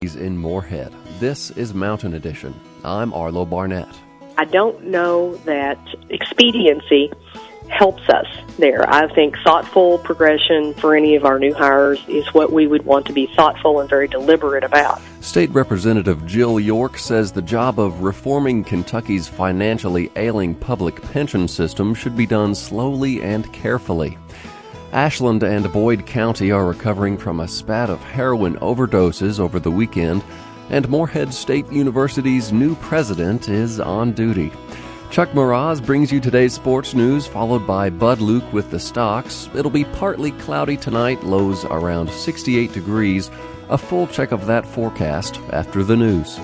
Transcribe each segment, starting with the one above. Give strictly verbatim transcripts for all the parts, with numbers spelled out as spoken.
in Moorhead. This is Mountain Edition. I'm Arlo Barnett. I don't know that expediency helps us there. I think thoughtful progression for any of our new hires is what we would want to be thoughtful and very deliberate about. State Representative Jill York says the job of reforming Kentucky's financially ailing public pension system should be done slowly and carefully. Ashland and Boyd County are recovering from a spat of heroin overdoses over the weekend, and Moorhead State University's new president is on duty. Chuck Mraz brings you today's sports news, followed by Bud Luke with the stocks. It'll be partly cloudy tonight, lows around sixty-eight degrees. A full check of that forecast after the news.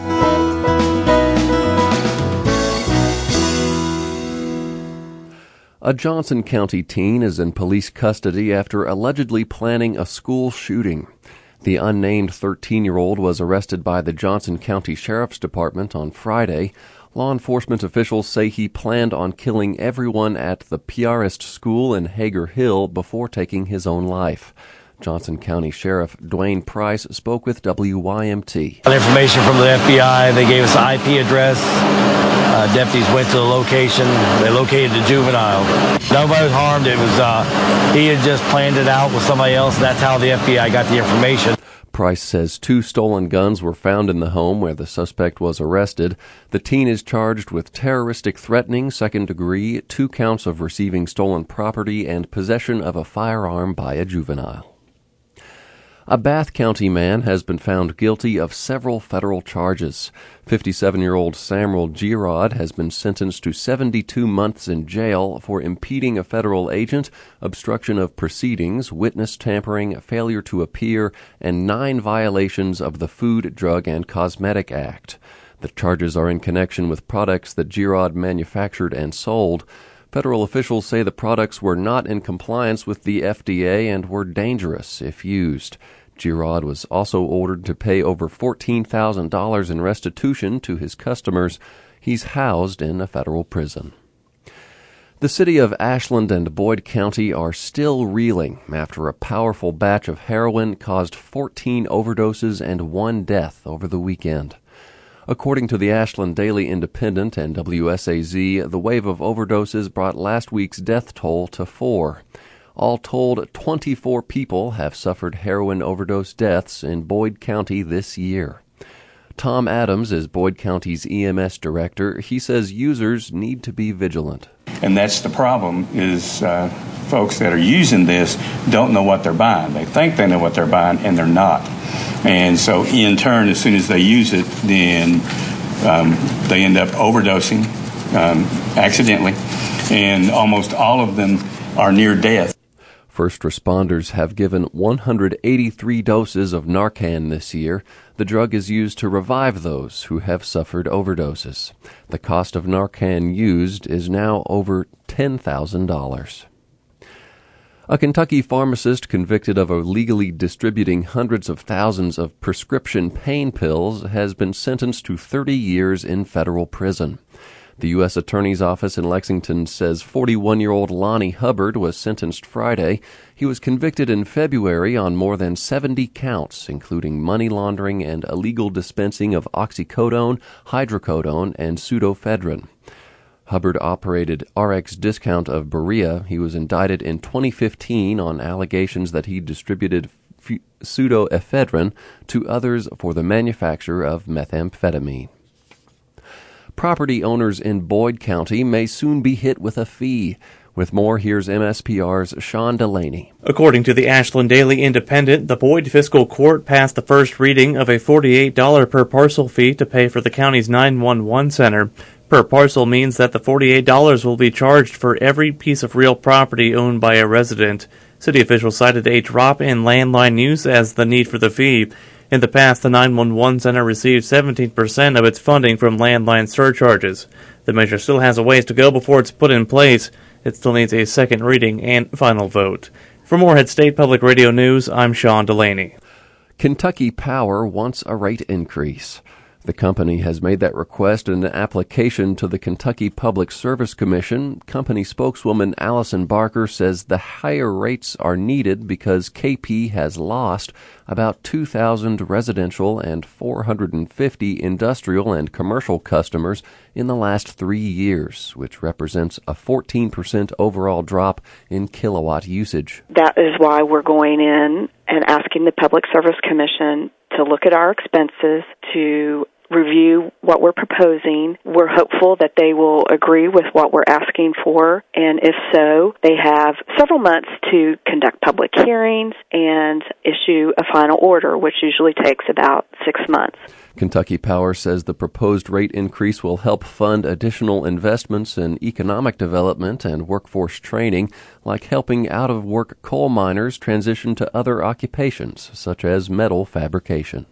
A Johnson County teen is in police custody after allegedly planning a school shooting. The unnamed thirteen-year-old was arrested by the Johnson County Sheriff's Department on Friday. Law enforcement officials say he planned on killing everyone at the Piarist School in Hager Hill before taking his own life. Johnson County Sheriff Dwayne Price spoke with W Y M T. Information from the F B I. They gave us the I P address. Uh, deputies went to the location. They located the juvenile. Nobody was harmed. It was uh, he had just planned it out with somebody else. That's how the F B I got the information. Price says two stolen guns were found in the home where the suspect was arrested. The teen is charged with terroristic threatening, second degree, two counts of receiving stolen property, and possession of a firearm by a juvenile. A Bath County man has been found guilty of several federal charges. fifty-seven-year-old Samuel Girod has been sentenced to seventy-two months in jail for impeding a federal agent, obstruction of proceedings, witness tampering, failure to appear, and nine violations of the Food, Drug, and Cosmetic Act. The charges are in connection with products that Girod manufactured and sold. Federal officials say the products were not in compliance with the F D A and were dangerous if used. Girod was also ordered to pay over fourteen thousand dollars in restitution to his customers. He's housed in a federal prison. The city of Ashland and Boyd County are still reeling after a powerful batch of heroin caused fourteen overdoses and one death over the weekend. According to the Ashland Daily Independent and W S A Z, the wave of overdoses brought last week's death toll to four. All told, twenty-four people have suffered heroin overdose deaths in Boyd County this year. Tom Adams is Boyd County's E M S director. He says users need to be vigilant. And that's the problem, is uh, folks that are using this don't know what they're buying. They think they know what they're buying, and they're not. And so, in turn, as soon as they use it, then um, they end up overdosing um, accidentally, and almost all of them are near death. First responders have given one hundred eighty-three doses of Narcan this year. The drug is used to revive those who have suffered overdoses. The cost of Narcan used is now over ten thousand dollars. A Kentucky pharmacist convicted of illegally distributing hundreds of thousands of prescription pain pills has been sentenced to thirty years in federal prison. The U S Attorney's Office in Lexington says forty-one-year-old Lonnie Hubbard was sentenced Friday. He was convicted in February on more than seventy counts, including money laundering and illegal dispensing of oxycodone, hydrocodone, and pseudoephedrine. Hubbard operated R X Discount of Berea. He was indicted in twenty fifteen on allegations that he distributed f- pseudoephedrine to others for the manufacture of methamphetamine. Property owners in Boyd County may soon be hit with a fee. With more, here's M S P R's Sean Delaney. According to the Ashland Daily Independent, the Boyd Fiscal Court passed the first reading of a forty-eight dollars per parcel fee to pay for the county's nine one one center. Per parcel means that the forty-eight dollars will be charged for every piece of real property owned by a resident. City officials cited a drop in landline use as the need for the fee. In the past, the nine one one center received seventeen percent of its funding from landline surcharges. The measure still has a ways to go before it's put in place. It still needs a second reading and final vote. For Moorhead State Public Radio News, I'm Sean Delaney. Kentucky Power wants a rate increase. The company has made that request in an application to the Kentucky Public Service Commission. Company spokeswoman Allison Barker says the higher rates are needed because K P has lost about two thousand residential and four hundred fifty industrial and commercial customers in the last three years, which represents a fourteen percent overall drop in kilowatt usage. That is why we're going in and asking the Public Service Commission to look at our expenses, to review what we're proposing. We're hopeful that they will agree with what we're asking for, and if so, they have several months to conduct public hearings and issue a final order, which usually takes about six months. Kentucky Power says the proposed rate increase will help fund additional investments in economic development and workforce training, like helping out-of-work coal miners transition to other occupations, such as metal fabrication.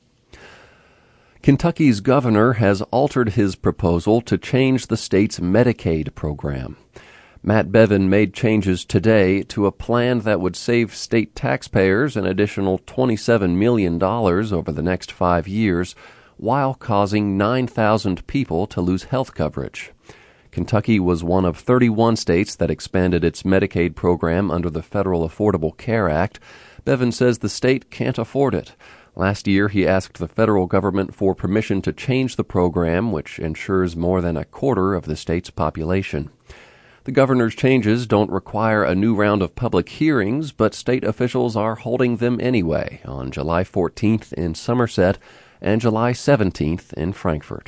Kentucky's governor has altered his proposal to change the state's Medicaid program. Matt Bevin made changes today to a plan that would save state taxpayers an additional twenty-seven million dollars over the next five years, while causing nine thousand people to lose health coverage. Kentucky was one of thirty-one states that expanded its Medicaid program under the Federal Affordable Care Act. Bevin says the state can't afford it. Last year, he asked the federal government for permission to change the program, which insures more than a quarter of the state's population. The governor's changes don't require a new round of public hearings, but state officials are holding them anyway on July fourteenth in Somerset and July seventeenth in Frankfort.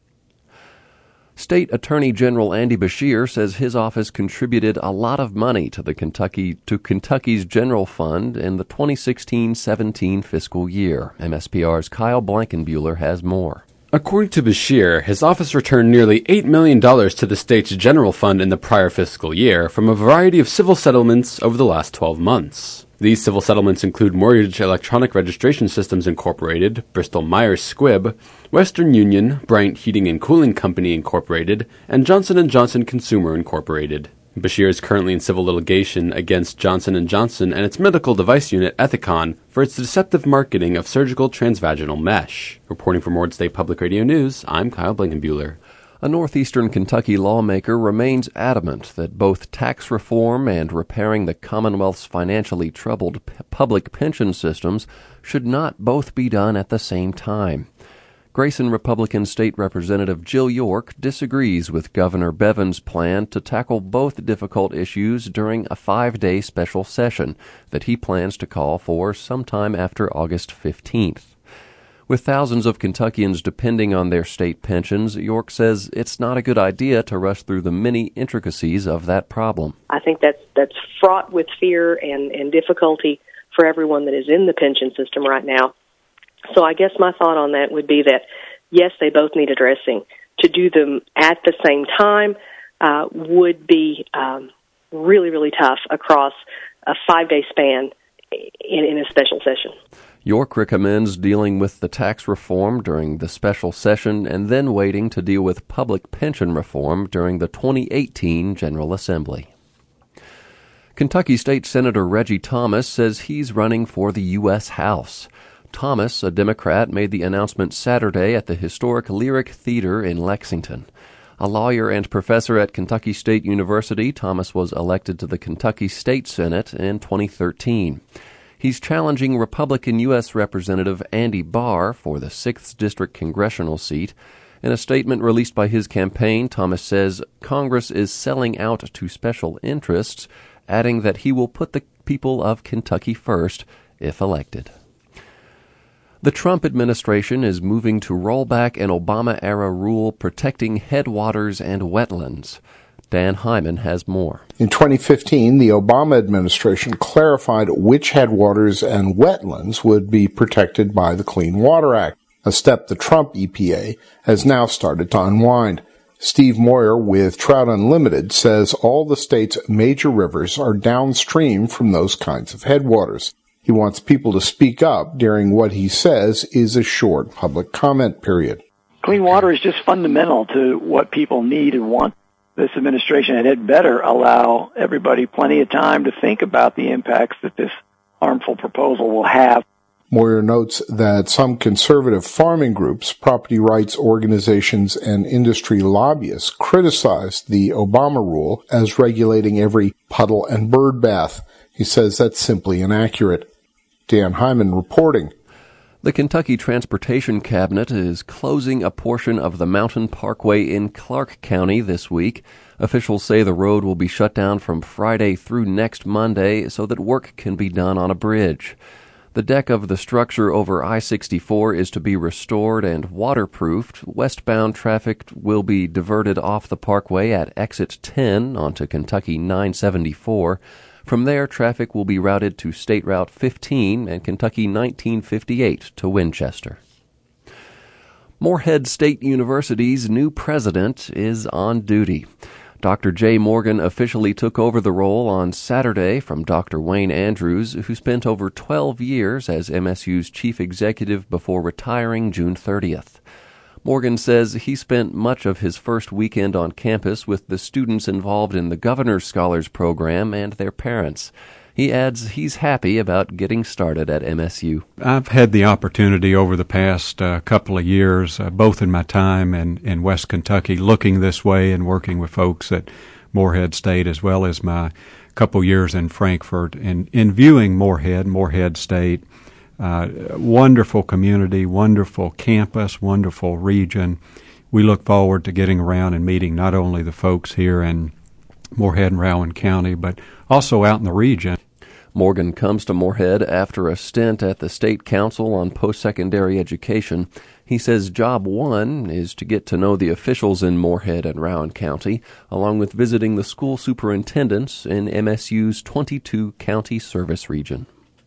State Attorney General Andy Beshear says his office contributed a lot of money to the Kentucky to Kentucky's general fund in the twenty sixteen seventeen fiscal year. M S P R's Kyle Blankenbuehler has more. According to Beshear, his office returned nearly eight million dollars to the state's general fund in the prior fiscal year from a variety of civil settlements over the last twelve months. These civil settlements include Mortgage Electronic Registration Systems Incorporated, Bristol-Myers Squibb, Western Union, Bryant Heating and Cooling Company Incorporated, and Johnson and Johnson Consumer Incorporated. Beshear is currently in civil litigation against Johnson and Johnson and its medical device unit Ethicon for its deceptive marketing of surgical transvaginal mesh. Reporting for Ward State Public Radio News, I'm Kyle Blankenbuehler. A northeastern Kentucky lawmaker remains adamant that both tax reform and repairing the Commonwealth's financially troubled p- public pension systems should not both be done at the same time. Grayson Republican State Representative Jill York disagrees with Governor Bevin's plan to tackle both difficult issues during a five-day special session that he plans to call for sometime after August fifteenth. With thousands of Kentuckians depending on their state pensions, York says it's not a good idea to rush through the many intricacies of that problem. I think that's that's fraught with fear and, and difficulty for everyone that is in the pension system right now. So I guess my thought on that would be that, yes, they both need addressing. To do them at the same time uh, would be um, really, really tough across a five-day span in, in a special session. York recommends dealing with the tax reform during the special session and then waiting to deal with public pension reform during the twenty eighteen General Assembly. Kentucky State Senator Reggie Thomas says he's running for the U S House. Thomas, a Democrat, made the announcement Saturday at the historic Lyric Theater in Lexington. A lawyer and professor at Kentucky State University, Thomas was elected to the Kentucky State Senate in twenty thirteen. He's challenging Republican U S Representative Andy Barr for the sixth District congressional seat. In a statement released by his campaign, Thomas says Congress is selling out to special interests, adding that he will put the people of Kentucky first if elected. The Trump administration is moving to roll back an Obama-era rule protecting headwaters and wetlands. Dan Hyman has more. In twenty fifteen, the Obama administration clarified which headwaters and wetlands would be protected by the Clean Water Act, a step the Trump E P A has now started to unwind. Steve Moyer with Trout Unlimited says all the state's major rivers are downstream from those kinds of headwaters. He wants people to speak up during what he says is a short public comment period. Clean water is just fundamental to what people need and want. This administration had better allow everybody plenty of time to think about the impacts that this harmful proposal will have. Moyer notes that some conservative farming groups, property rights organizations, and industry lobbyists criticized the Obama rule as regulating every puddle and bird bath. He says that's simply inaccurate. Dan Hyman reporting. The Kentucky Transportation Cabinet is closing a portion of the Mountain Parkway in Clark County this week. Officials say the road will be shut down from Friday through next Monday so that work can be done on a bridge. The deck of the structure over I sixty-four is to be restored and waterproofed. Westbound traffic will be diverted off the parkway at exit ten onto Kentucky nine seventy-four. From there, traffic will be routed to State Route fifteen and Kentucky nineteen fifty-eight to Winchester. Morehead State University's new president is on duty. Doctor Jay Morgan officially took over the role on Saturday from Doctor Wayne Andrews, who spent over twelve years as M S U's chief executive before retiring June thirtieth. Morgan says he spent much of his first weekend on campus with the students involved in the Governor's Scholars Program and their parents. He adds he's happy about getting started at M S U. I've had the opportunity over the past uh, couple of years, uh, both in my time in, in West Kentucky, looking this way and working with folks at Morehead State, as well as my couple years in Frankfort, and in viewing Morehead, Morehead State, uh, wonderful community, wonderful campus, wonderful region. We look forward to getting around and meeting not only the folks here in Morehead and Rowan County, but also out in the region. Morgan comes to Morehead after a stint at the State Council on Post-Secondary Education. He says job one is to get to know the officials in Morehead and Rowan County, along with visiting the school superintendents in M S U's twenty-two county service region.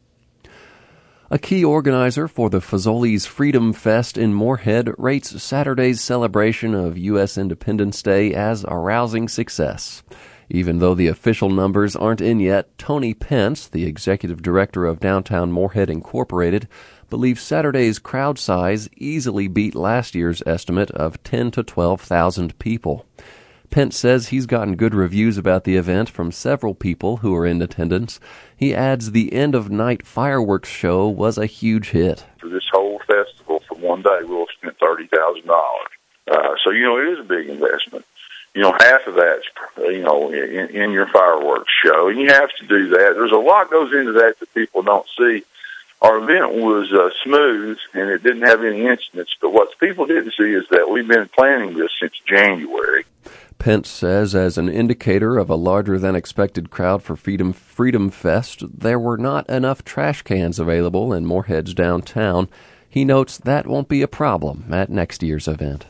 A key organizer for the Fazoli's Freedom Fest in Morehead rates Saturday's celebration of U S Independence Day as a rousing success. Even though the official numbers aren't in yet, Tony Pence, the executive director of Downtown Morehead Incorporated, believes Saturday's crowd size easily beat last year's estimate of ten to twelve thousand people. Pence says he's gotten good reviews about the event from several people who are in attendance. He adds the end-of-night fireworks show was a huge hit. For this whole festival for one day, we'll spend thirty thousand dollars. Uh, so, you know, it is a big investment. You know, half of that's, you know, in, in your fireworks show, and you have to do that. There's a lot goes into that that people don't see. Our event was uh, smooth, and it didn't have any incidents, but what people didn't see is that we've been planning this since January. Pence says as an indicator of a larger-than-expected crowd for Freedom, Freedom Fest, there were not enough trash cans available in Morehead's downtown. He notes that won't be a problem at next year's event.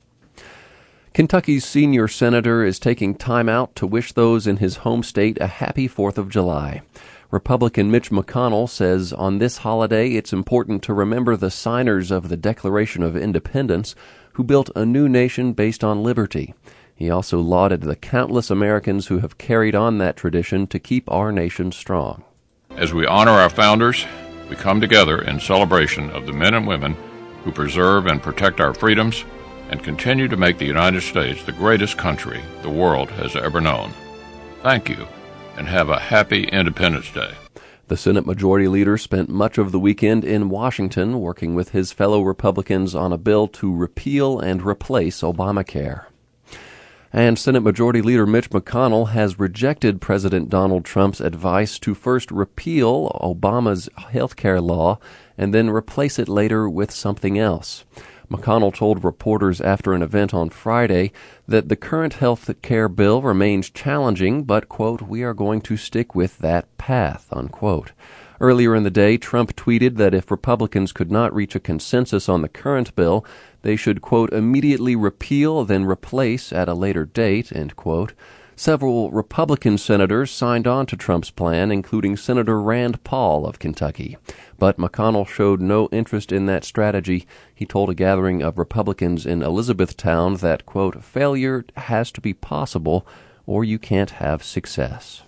Kentucky's senior senator is taking time out to wish those in his home state a happy fourth of July. Republican Mitch McConnell says on this holiday it's important to remember the signers of the Declaration of Independence who built a new nation based on liberty. He also lauded the countless Americans who have carried on that tradition to keep our nation strong. As we honor our founders, we come together in celebration of the men and women who preserve and protect our freedoms and continue to make the United States the greatest country the world has ever known. Thank you, and have a happy Independence Day. The Senate Majority Leader spent much of the weekend in Washington working with his fellow Republicans on a bill to repeal and replace Obamacare. And Senate Majority Leader Mitch McConnell has rejected President Donald Trump's advice to first repeal Obama's health care law and then replace it later with something else. McConnell told reporters after an event on Friday that the current health care bill remains challenging, but, quote, we are going to stick with that path, unquote. Earlier in the day, Trump tweeted that if Republicans could not reach a consensus on the current bill, they should, quote, immediately repeal, then replace at a later date, end quote. Several Republican senators signed on to Trump's plan, including Senator Rand Paul of Kentucky. But McConnell showed no interest in that strategy. He told a gathering of Republicans in Elizabethtown that, quote, failure has to be possible or you can't have success.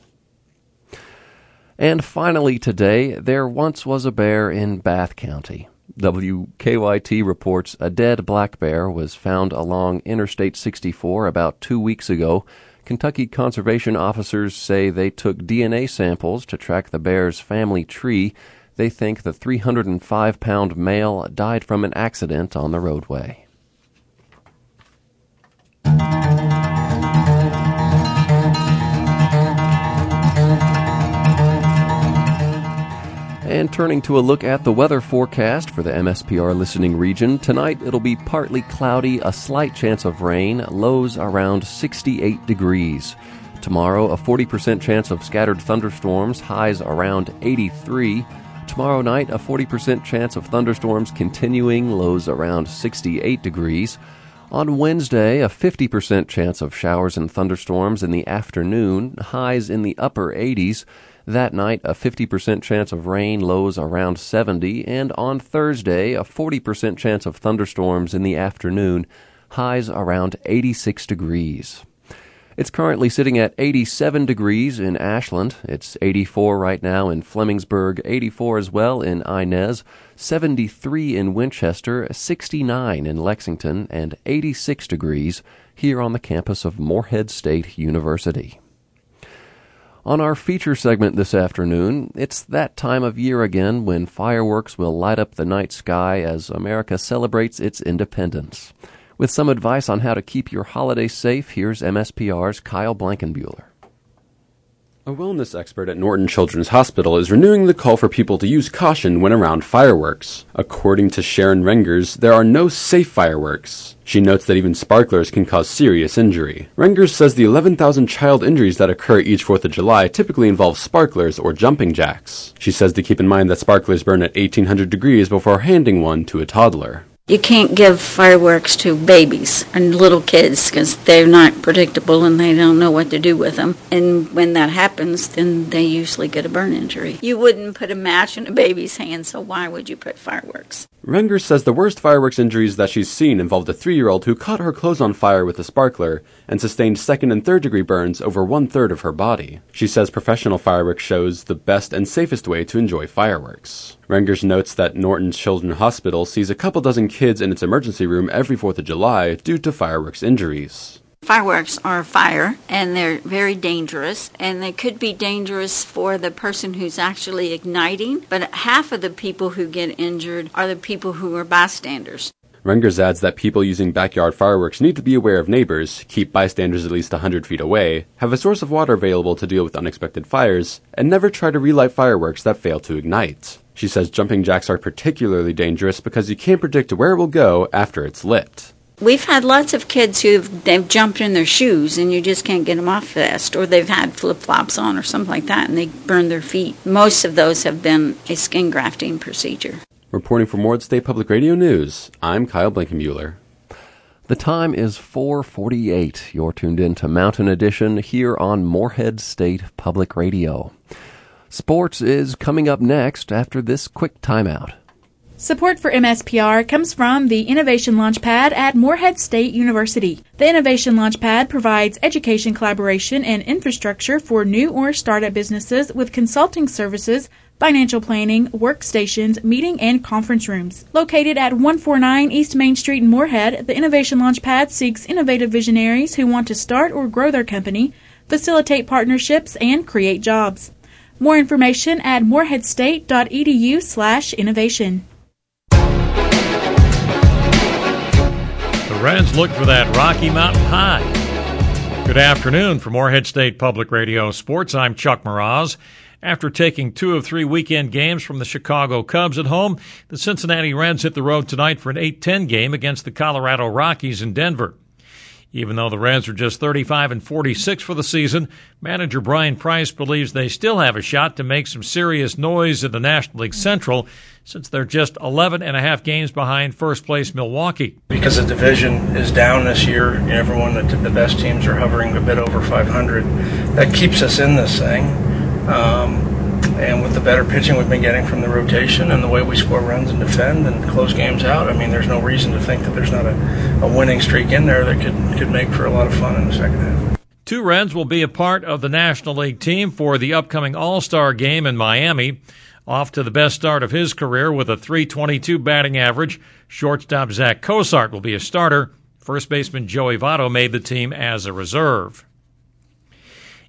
And finally today, there once was a bear in Bath County. W K Y T reports a dead black bear was found along Interstate sixty-four about two weeks ago. Kentucky conservation officers say they took D N A samples to track the bear's family tree. They think the three hundred five pound male died from an accident on the roadway. And turning to a look at the weather forecast for the M S P R listening region, tonight it'll be partly cloudy, a slight chance of rain, lows around sixty-eight degrees. Tomorrow, a forty percent chance of scattered thunderstorms, highs around eighty-three. Tomorrow night, a forty percent chance of thunderstorms continuing, lows around sixty-eight degrees. On Wednesday, a fifty percent chance of showers and thunderstorms in the afternoon, highs in the upper eighties. That night, a fifty percent chance of rain, lows around seventy. And on Thursday, a forty percent chance of thunderstorms in the afternoon, highs around eighty-six degrees. It's currently sitting at eighty-seven degrees in Ashland. It's eighty-four right now in Flemingsburg, eighty-four as well in Inez, seventy-three in Winchester, sixty-nine in Lexington, and eighty-six degrees here on the campus of Morehead State University. On our feature segment this afternoon, it's that time of year again when fireworks will light up the night sky as America celebrates its independence. With some advice on how to keep your holiday safe, here's M S P R's Kyle Blankenbuehler. A wellness expert at Norton Children's Hospital is renewing the call for people to use caution when around fireworks. According to Sharon Rengers, there are no safe fireworks. She notes that even sparklers can cause serious injury. Rengers says the eleven thousand child injuries that occur each fourth of July typically involve sparklers or jumping jacks. She says to keep in mind that sparklers burn at eighteen hundred degrees before handing one to a toddler. You can't give fireworks to babies and little kids because they're not predictable and they don't know what to do with them. And when that happens, then they usually get a burn injury. You wouldn't put a match in a baby's hand, so why would you put fireworks? Rengers says the worst fireworks injuries that she's seen involved a three-year-old who caught her clothes on fire with a sparkler and sustained second and third degree burns over one-third of her body. She says professional fireworks shows the best and safest way to enjoy fireworks. Rengers notes that Norton Children's Hospital sees a couple dozen kids in its emergency room every fourth of July due to fireworks injuries. Fireworks are fire, and they're very dangerous, and they could be dangerous for the person who's actually igniting, but half of the people who get injured are the people who are bystanders. Rengers adds that people using backyard fireworks need to be aware of neighbors, keep bystanders at least one hundred feet away, have a source of water available to deal with unexpected fires, and never try to relight fireworks that fail to ignite. She says jumping jacks are particularly dangerous because you can't predict where it will go after it's lit. We've had lots of kids who've they've jumped in their shoes and you just can't get them off fast, or they've had flip-flops on or something like that and they burn their feet. Most of those have been a skin grafting procedure. Reporting for Morehead State Public Radio News, I'm Kyle Blankenbuehler. The time is four forty-eight. You're tuned in to Mountain Edition here on Morehead State Public Radio. Sports is coming up next after this quick timeout. Support for M S P R comes from the Innovation Launchpad at Morehead State University. The Innovation Launchpad provides education collaboration and infrastructure for new or startup businesses with consulting services, financial planning, workstations, meeting and conference rooms. Located at one forty-nine East Main Street in Morehead, the Innovation Launchpad seeks innovative visionaries who want to start or grow their company, facilitate partnerships, and create jobs. More information at moreheadstate.edu slash innovation. The Reds look for that Rocky Mountain High. Good afternoon from Morehead State Public Radio Sports. I'm Chuck Mraz. After taking two of three weekend games from the Chicago Cubs at home, the Cincinnati Reds hit the road tonight for an eight ten game against the Colorado Rockies in Denver. Even though the Reds are just thirty-five and forty-six for the season, manager Brian Price believes they still have a shot to make some serious noise in the National League Central, since they're just eleven and a half games behind first-place Milwaukee. Because the division is down this year, and everyone, the best teams are hovering a bit over five hundred. That keeps us in this thing. Um, and with the better pitching we've been getting from the rotation and the way we score runs and defend and close games out, I mean, there's no reason to think that there's not a, a winning streak in there that could, could make for a lot of fun in the second half. Two Reds will be a part of the National League team for the upcoming All-Star game in Miami. Off to the best start of his career with a three twenty-two batting average, shortstop Zach Cosart will be a starter. First baseman Joey Votto made the team as a reserve.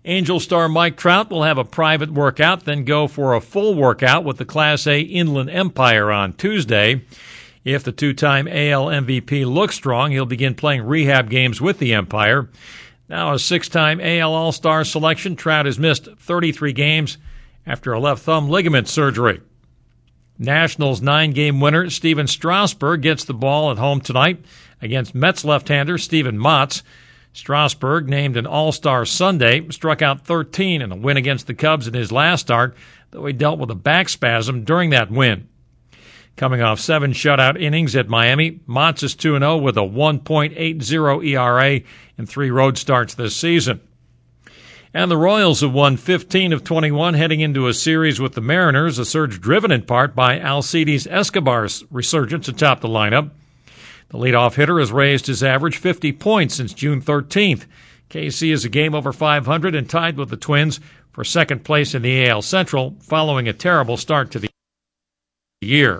Angel star Mike Trout will have a private workout, then go for a full workout with the Class A Inland Empire on Tuesday. If the two-time A L M V P looks strong, he'll begin playing rehab games with the Empire. Now a six-time A L All-Star selection, Trout has missed thirty-three games after a left thumb ligament surgery. Nationals nine-game winner Steven Strasburg gets the ball at home tonight against Mets left-hander Steven Matz. Strasburg, named an All-Star Sunday, struck out thirteen in a win against the Cubs in his last start, though he dealt with a back spasm during that win. Coming off seven shutout innings at Miami, Matz is two and oh with a one point eight oh E R A in three road starts this season. And the Royals have won fifteen of twenty-one heading into a series with the Mariners, a surge driven in part by Alcides Escobar's resurgence atop the lineup. The leadoff hitter has raised his average fifty points since June thirteenth. K C is a game over five hundred and tied with the Twins for second place in the A L Central following a terrible start to the year.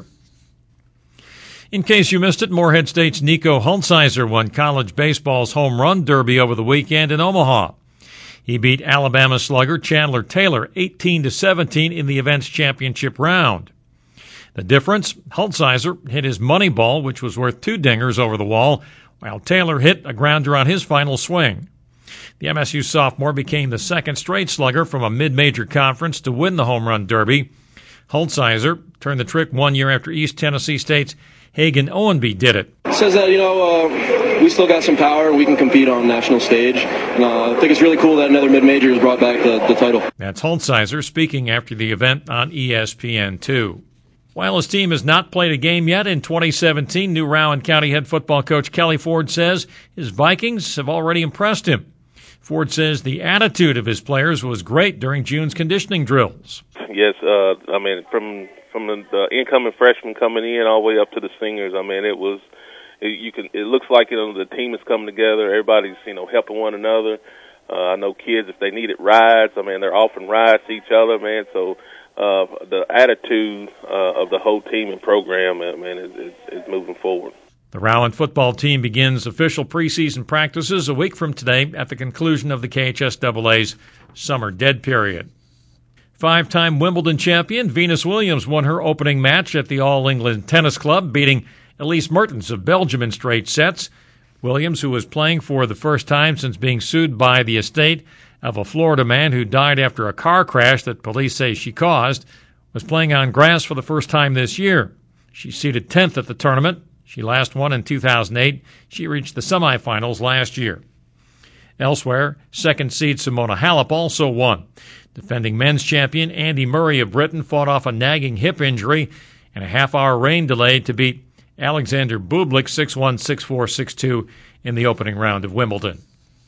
In case you missed it, Morehead State's Nico Hulsizer won college baseball's home run derby over the weekend in Omaha. He beat Alabama slugger Chandler Taylor eighteen to seventeen in the event's championship round. The difference, Hulsizer hit his money ball, which was worth two dingers over the wall, while Taylor hit a grounder on his final swing. The M S U sophomore became the second straight slugger from a mid-major conference to win the home run derby. Hulsizer turned the trick one year after East Tennessee State's Hagan Owenby did it. It says that, you know, uh, we still got some power. We can compete on national stage. And uh, I think it's really cool that another mid-major has brought back the, the title. That's Hulsizer speaking after the event on E S P N two. While his team has not played a game yet in twenty seventeen, new Rowan County head football coach Kelly Ford says his Vikings have already impressed him. Ford says the attitude of his players was great during June's conditioning drills. Yes, uh, I mean, from from the, the incoming freshmen coming in all the way up to the seniors, I mean, it was, it, you can, it looks like, you know, the team is coming together. Everybody's, you know, helping one another. Uh, I know kids, if they needed rides, I mean, they're offering rides to each other, man, so Uh, the attitude uh, of the whole team and program, I mean, is, is, is moving forward. The Rowan football team begins official preseason practices a week from today at the conclusion of the K H S A A's summer dead period. Five-time Wimbledon champion Venus Williams won her opening match at the All England Tennis Club, beating Elise Mertens of Belgium in straight sets. Williams, who was playing for the first time since being sued by the estate of a Florida man who died after a car crash that police say she caused, was playing on grass for the first time this year. She seeded tenth at the tournament. She last won in two thousand eight. She reached the semifinals last year. Elsewhere, second seed Simona Halep also won. Defending men's champion Andy Murray of Britain fought off a nagging hip injury and a half-hour rain delay to beat Alexander Bublik six one, six four, six two in the opening round of Wimbledon.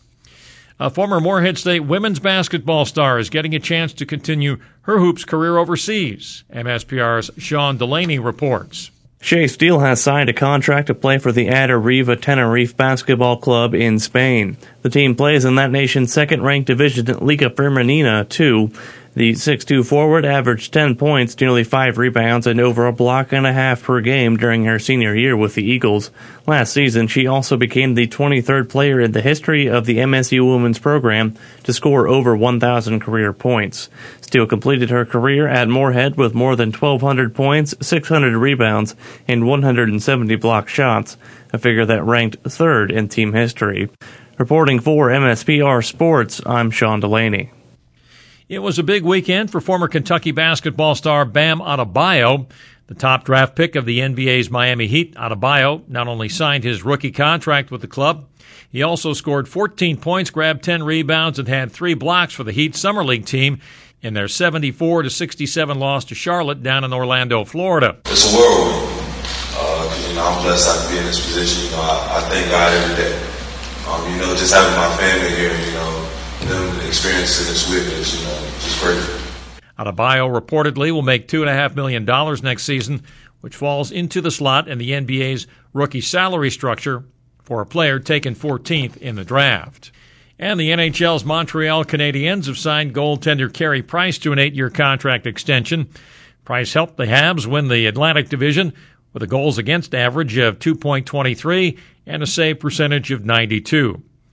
A former Morehead State women's basketball star is getting a chance to continue her hoops career overseas. M S P R's Sean Delaney reports. Shea Steele has signed a contract to play for the Arriba Tenerife Basketball Club in Spain. The team plays in that nation's second-ranked division, Liga Femenina two. The six two forward averaged ten points, nearly five rebounds, and over a block and a half per game during her senior year with the Eagles. Last season, she also became the twenty-third player in the history of the M S U women's program to score over one thousand career points. Steele completed her career at Morehead with more than twelve hundred points, six hundred rebounds, and one hundred seventy block shots, a figure that ranked third in team history. Reporting for M S P R Sports, I'm Sean Delaney. It was a big weekend for former Kentucky basketball star Bam Adebayo. The top draft pick of the N B A's Miami Heat, Adebayo not only signed his rookie contract with the club, he also scored fourteen points, grabbed ten rebounds, and had three blocks for the Heat Summer League team in their seventy-four to sixty-seven loss to Charlotte down in Orlando, Florida. It's a whirlwind. Uh, you know, I'm blessed I can be in this position. You know, I, I thank God every day. Um, you know, just having my family here, you know, them experiencing this with us, you know, just great. Adebayo reportedly will make two point five million dollars next season, which falls into the slot in the N B A's rookie salary structure for a player taken fourteenth in the draft. And the N H L's Montreal Canadiens have signed goaltender Carey Price to an eight-year contract extension. Price helped the Habs win the Atlantic Division with a goals against average of two point two three and a save percentage of ninety-two.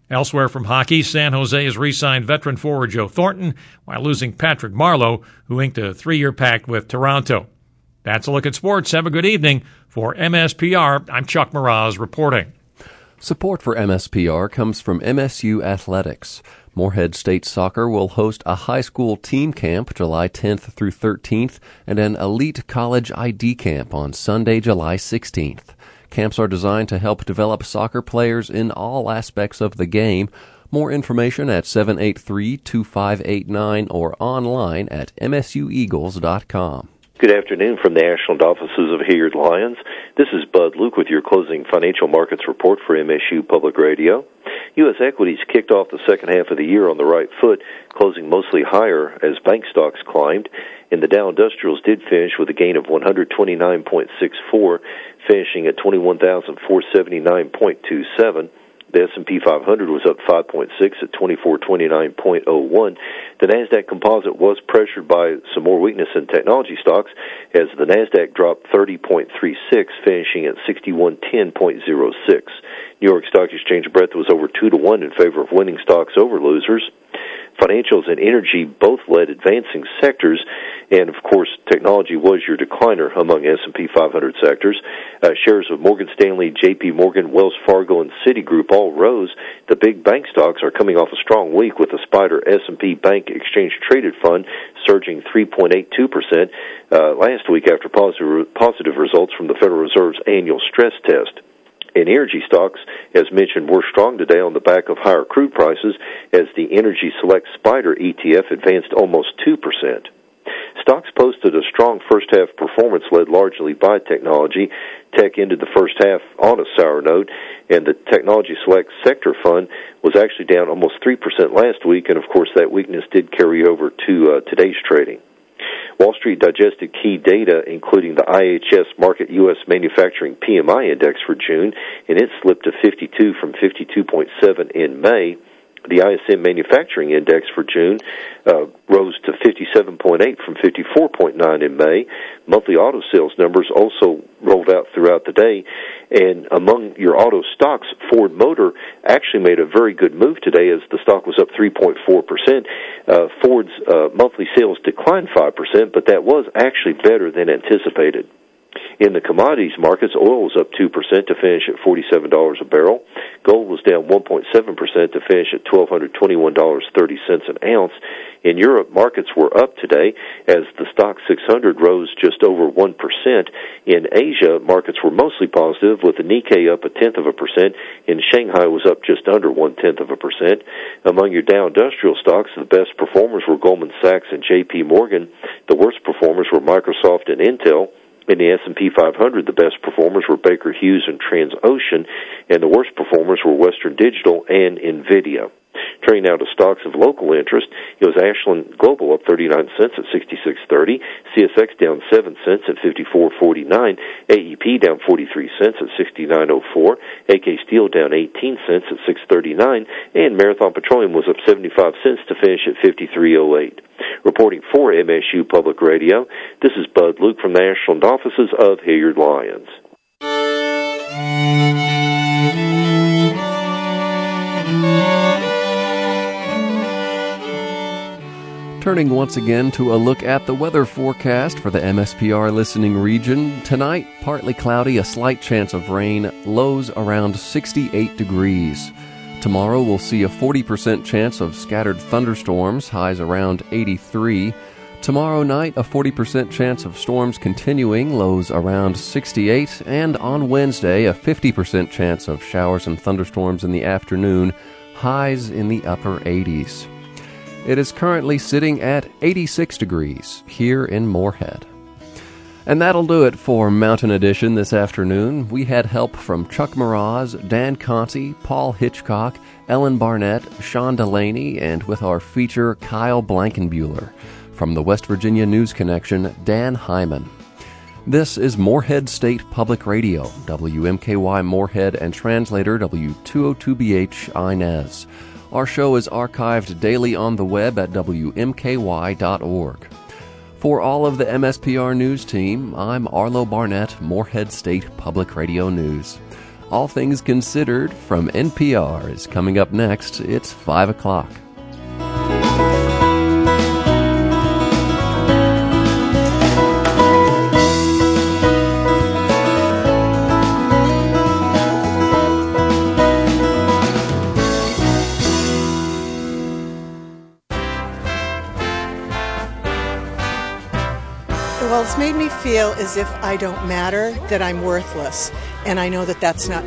Elsewhere from hockey, San Jose has re-signed veteran forward Joe Thornton while losing Patrick Marleau, who inked a three-year pact with Toronto. That's a look at sports. Have a good evening. For M S P R, I'm Chuck Mraz reporting. Support for M S P R comes from M S U Athletics. Morehead State Soccer will host a high school team camp July tenth through thirteenth and an elite college I D camp on Sunday, July sixteenth. Camps are designed to help develop soccer players in all aspects of the game. More information at seven eight three, two five eight nine or online at m s u eagles dot com. Good afternoon from the Ashland offices of Hilliard Lyons. This is Bud Luke with your closing financial markets report for M S U Public Radio. U S equities kicked off the second half of the year on the right foot, closing mostly higher as bank stocks climbed, and the Dow Industrials did finish with a gain of one hundred twenty-nine point six four, finishing at twenty-one thousand four hundred seventy-nine point two seven. The S and P five hundred was up five point six at twenty-four twenty-nine point oh one. The NASDAQ Composite was pressured by some more weakness in technology stocks as the NASDAQ dropped thirty point three six, finishing at sixty-one ten point oh six. New York Stock Exchange breadth was over two to one in favor of winning stocks over losers. Financials and energy both led advancing sectors, and of course technology was your decliner among S and P five hundred sectors. Uh, shares of Morgan Stanley, J P Morgan, Wells Fargo, and Citigroup all rose. The big bank stocks are coming off a strong week, with the Spider S and P Bank Exchange Traded Fund surging three point eight two percent uh, last week after positive, positive results from the Federal Reserve's annual stress test. And energy stocks, as mentioned, were strong today on the back of higher crude prices as the Energy Select Spider E T F advanced almost two percent. Stocks posted a strong first-half performance led largely by technology. Tech ended the first half on a sour note, and the Technology Select Sector Fund was actually down almost three percent last week, and of course that weakness did carry over to uh, today's trading. Wall Street digested key data, including the I H S Market U S Manufacturing P M I Index for June, and it slipped to fifty-two from fifty-two point seven in May. The I S M Manufacturing Index for June uh, rose to fifty-seven point eight from fifty-four point nine in May. Monthly auto sales numbers also rolled out throughout the day. And among your auto stocks, Ford Motor actually made a very good move today as the stock was up three point four percent. Uh, Ford's uh, monthly sales declined five percent, but that was actually better than anticipated. In the commodities markets, oil was up two percent to finish at forty-seven dollars a barrel. Gold was down one point seven percent to finish at one thousand two hundred twenty-one dollars and thirty cents an ounce. In Europe, markets were up today as the Stoxx six hundred rose just over one percent. In Asia, markets were mostly positive, with the Nikkei up a tenth of a percent, and Shanghai was up just under one-tenth of a percent. Among your Dow Industrial stocks, the best performers were Goldman Sachs and J P Morgan. The worst performers were Microsoft and Intel. In the S and P five hundred, the best performers were Baker Hughes and Transocean, and the worst performers were Western Digital and NVIDIA. Turning now to stocks of local interest, it was Ashland Global up thirty-nine cents at sixty-six thirty, C S X down seven cents at fifty-four forty-nine, A E P down forty-three cents at sixty-nine oh four, A K Steel down eighteen cents at six thirty-nine, and Marathon Petroleum was up seventy-five cents to finish at fifty-three oh eight. Reporting for M S U Public Radio, this is Bud Luke from the Ashland offices of Hilliard Lyons. Turning once again to a look at the weather forecast for the M S P R listening region. Tonight, partly cloudy, a slight chance of rain, lows around sixty-eight degrees. Tomorrow, we'll see a forty percent chance of scattered thunderstorms, highs around eighty-three. Tomorrow night, a forty percent chance of storms continuing, lows around sixty-eight. And on Wednesday, a fifty percent chance of showers and thunderstorms in the afternoon, highs in the upper eighties. It is currently sitting at eighty-six degrees here in Morehead. And that'll do it for Mountain Edition this afternoon. We had help from Chuck Mraz, Dan Conti, Paul Hitchcock, Ellen Barnett, Sean Delaney, and with our feature, Kyle Blankenbuehler. From the West Virginia News Connection, Dan Hyman. This is Morehead State Public Radio, W M K Y Morehead, and translator W two oh two B H Inez. Our show is archived daily on the web at W M K Y dot org. For all of the M S P R News team, I'm Arlo Barnett, Morehead State Public Radio News. All Things Considered from N P R is coming up next. It's five o'clock. Well, it's made me feel as if I don't matter, that I'm worthless. And I know that that's not